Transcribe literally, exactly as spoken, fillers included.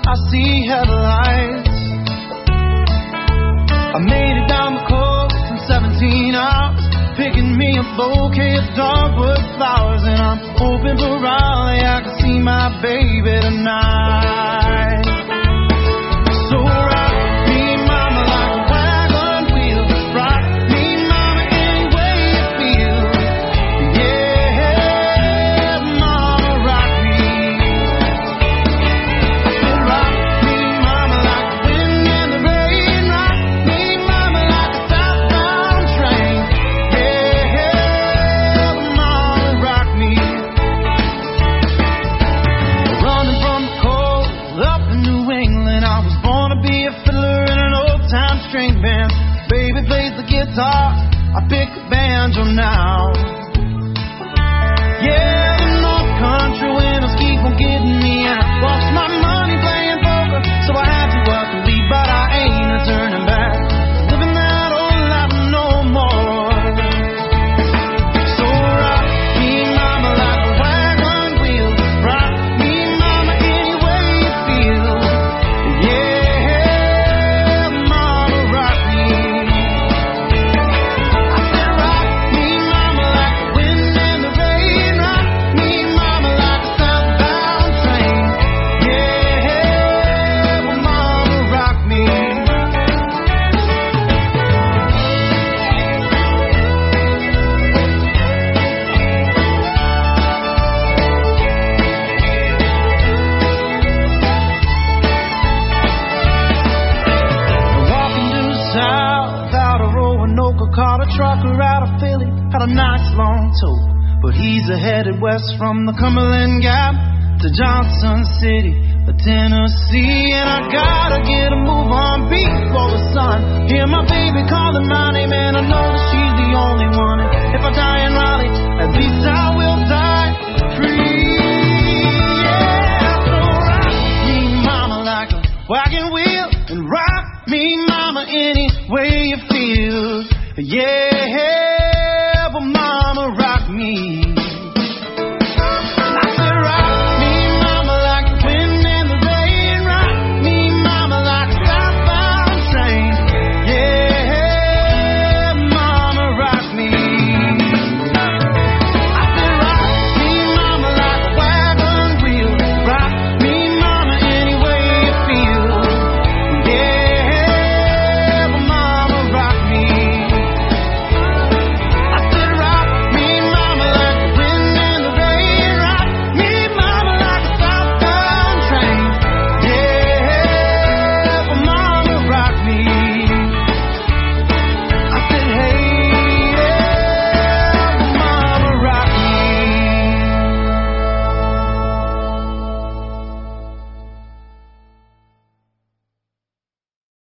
I see headlights. I made it down the coast in seventeen hours, picking me a bouquet of dogwood flowers, and I'm hoping for Raleigh I can see my baby tonight. So rock me, mama, like a wagon wheel. Rock me, mama, any way you feel. Yeah, mama, rock me. So rock me, mama, like the wind and the rain. Rock me, mama, like a southbound train. Yeah, mama, rock me. Running from the cold up in New England, I was born to be a fiddler in an old-time string band. Baby plays the guitar, I pick the banjo now. Yeah, the North Country winters keep on getting me, and I lost my money playing poker, so I had to up and leave, but I ain't a turning back. Living that old life no more. So rock me, mama, like a wagon wheel. Rock me, mama, any way you feel. Yeah, mama, rock me. I said rock me, mama, like the wind and the rain. Rock me, mama, like a southbound train. Yeah, well, mama, rock me. Walking due south out of Roanoke, caught a trucker out of Philly, had a nice long tow, but he's a headed west from the Cumberland Gap to Johnson City, Tennessee, and I gotta get a move on before the sun. Hear my baby calling my name, and I know that she's the only one. And if I die in Raleigh, at least I will die free. Yeah, so rock me, mama, like a wagon wheel, and rock me, mama, any way you feel. Yeah.